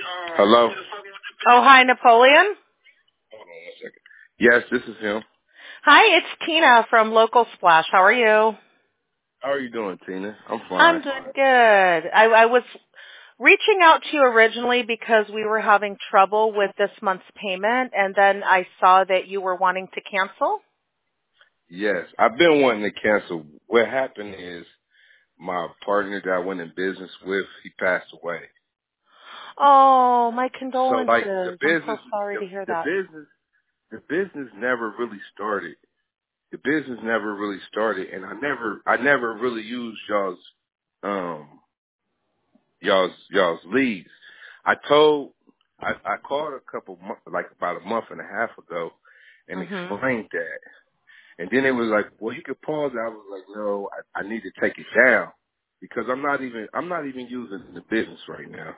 Hello? Oh, hi, Napoleon. Hold on 1 second. Yes, this is him. Hi, it's Tina from Local Splash. How are you? How are you doing, Tina? I'm I'm fine. doing good. I was reaching out to you originally because we were having trouble with this month's payment, and then I saw that you were wanting to cancel. Yes, I've been wanting to cancel. What happened is my partner that I went in business with, he passed away. Oh, my So like condolences. I'm so sorry to hear that. the business never really started. The business never really started, and I never really used um, y'all's leads. I called a couple months, like about a month and a half ago, and Mhm. explained that. And then it was like, well, you could pause it. I was like, no, I need to take it down because I'm not even using the business right now.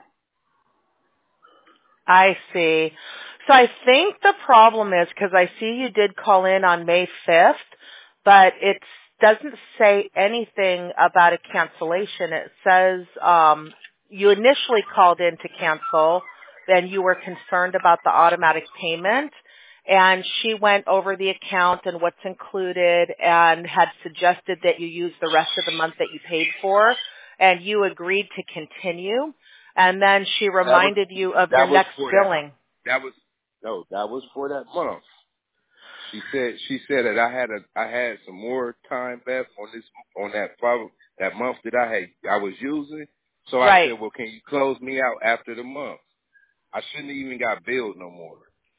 I see. So I think the problem is because I see you did call in on May 5th, but it doesn't say anything about a cancellation. It says you initially called in to cancel, then you were concerned about the automatic payment, and she went over the account and what's included and had suggested that you use the rest of the month that you paid for, and you agreed to continue. And then she reminded you of your That was next for that. billing. That was for that month. She said that I had some more time left on that month that I was using. So I Right. said, well, can you close me out after the month? I shouldn't have even got billed no more.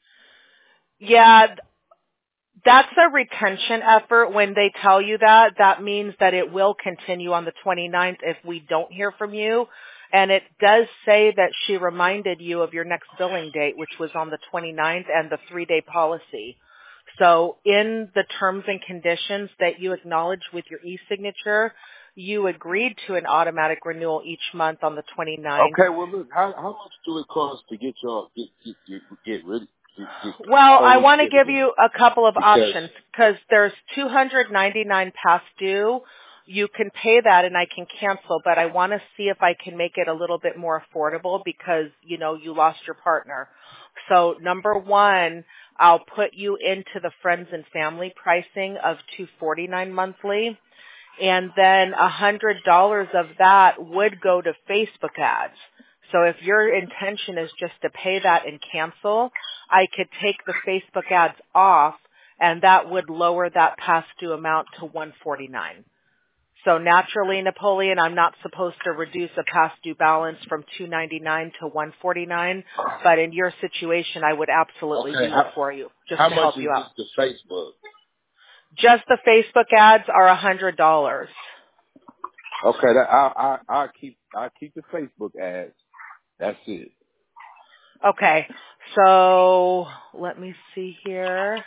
Yeah, that's a retention effort. When they tell you that, that means that it will continue on the 29th if we don't hear from you. And it does say that she reminded you of your next billing date, which was on the 29th, and the 3-day policy. So in the terms and conditions that you acknowledge with your e-signature, you agreed to an automatic renewal each month on the 29th. Okay, well look, how much do it cost to get y'all get rid get Well, I totally want to rid of give it? you a couple of Because options because there's $299 past due. You can pay that and I can cancel, but I want to see if I can make it a little bit more affordable because, you know, you lost your partner. So number one, I'll put you into the friends and family pricing of $249 monthly. And then $100 of that would go to Facebook ads. So if your intention is just to pay that and cancel, I could take the Facebook ads off and that would lower that past due amount to $149. So naturally, Napoleon, I'm not supposed to reduce a past due balance from $299 to $149, but in your situation, I would absolutely okay, do that for you just how to much help is you out. this to Facebook? Just the Facebook ads are $100. Okay, I'll keep the Facebook ads. That's it. Okay, so let me see here.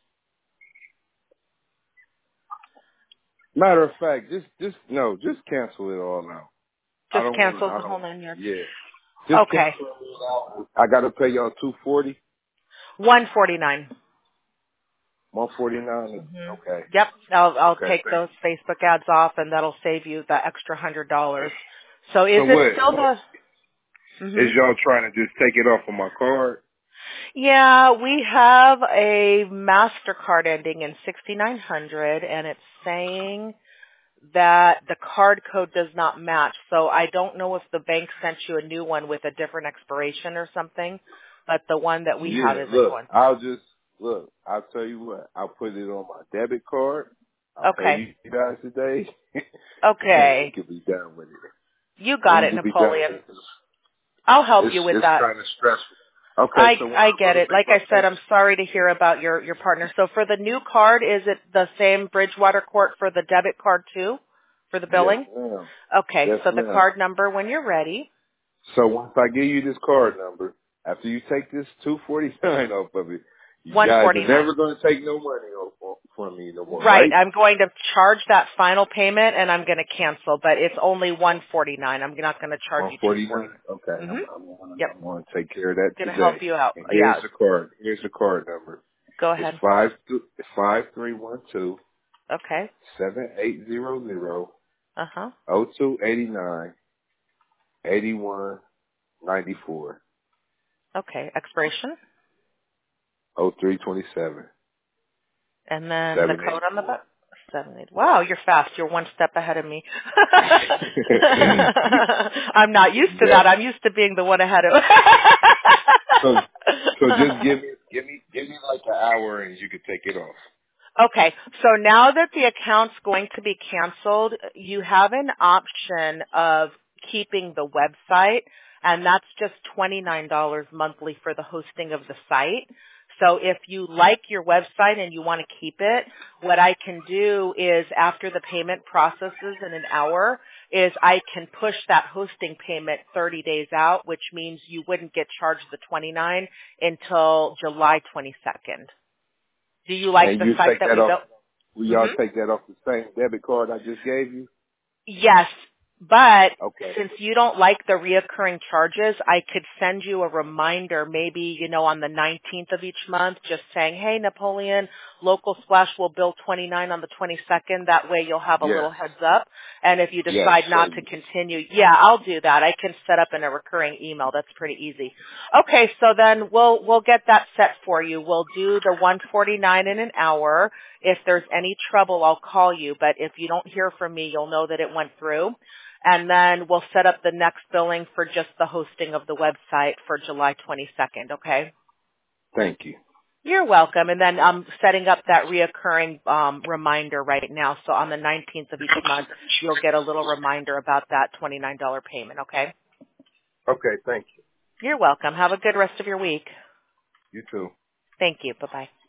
Matter of fact, just cancel it all out. Just cancels the whole 9 yards. Yeah. Just Okay, cancel it all out. I gotta pay y'all $240, $149. $149. Mm-hmm. Okay. Yep, I'll Okay, take thank those Facebook ads off, and that'll save you the extra $100. So you. is So it what? still the? Is Mm-hmm. y'all trying to just take it off of my card? Yeah, we have a MasterCard ending in 6900, and it's saying that the card code does not match. So I don't know if the bank sent you a new one with a different expiration or something, but the one that we have Yeah, isn't look, going I'll tell you what, I'll put it on my debit card. I'll through. pay Okay. you guys today, and we Okay. can be done with it. You And got we it, can be done with Napoleon. it. I'll help you with It's that. kind of stressful. Okay, so when I I go get to it. make Like my I said, payment, I'm sorry to hear about your partner. So for the new card, is it the same Bridgewater Court for the debit card too? For the yes, billing? ma'am. Okay, Yes, so the ma'am. card number when you're ready. So once I give you this card number, after you take this $249 off of it, you guys are 149. never going to take no money from me no more, Right. right? I'm going to charge that final payment and I'm going to cancel, but it's only 149. I'm not going to charge you 149. 249. Okay, Mhm. Yep. I'm going to take care of that Going to help today. you out. And here's Yeah. the card. Here's the card number. Go It's ahead. 5312 Okay. 7800 Uh-huh. 0289 8194. Okay. Expiration? 0327. And then the 78. code on the back? 78. Wow, you're fast. You're one step ahead of me. I'm not used to that. Yeah. I'm used to being the one ahead of. So just give me like an hour and you can take it off. Okay, so now that the account's going to be canceled, you have an option of keeping the website, and that's just $29 monthly for the hosting of the site. So if you like your website and you want to keep it, what I can do is after the payment processes in an hour is I can push that hosting payment 30 days out, which means you wouldn't get charged the $29 until July 22nd. Do you like And the you site take that that we off. built? Will y'all Mm-hmm. take that off the same debit card I just gave you? Yes, but Okay. since you don't like the reoccurring charges, I could send you a reminder maybe, on the 19th of each month just saying, hey, Napoleon, Local Splash will bill 29 on the 22nd. That way you'll have a Yes. little heads up. And if you Yes, decide not to please. continue, yeah, I'll do that. I can set up in a recurring email. That's pretty easy. Okay, so then we'll get that set for you. We'll do the 149 in an hour. If there's any trouble, I'll call you. But if you don't hear from me, you'll know that it went through. And then we'll set up the next billing for just the hosting of the website for July 22nd, okay? Thank you. You're welcome. And then I'm setting up that reoccurring reminder right now. So on the 19th of each month, you'll get a little reminder about that $29 payment, okay? Okay, thank you. You're welcome. Have a good rest of your week. You too. Thank you. Bye-bye.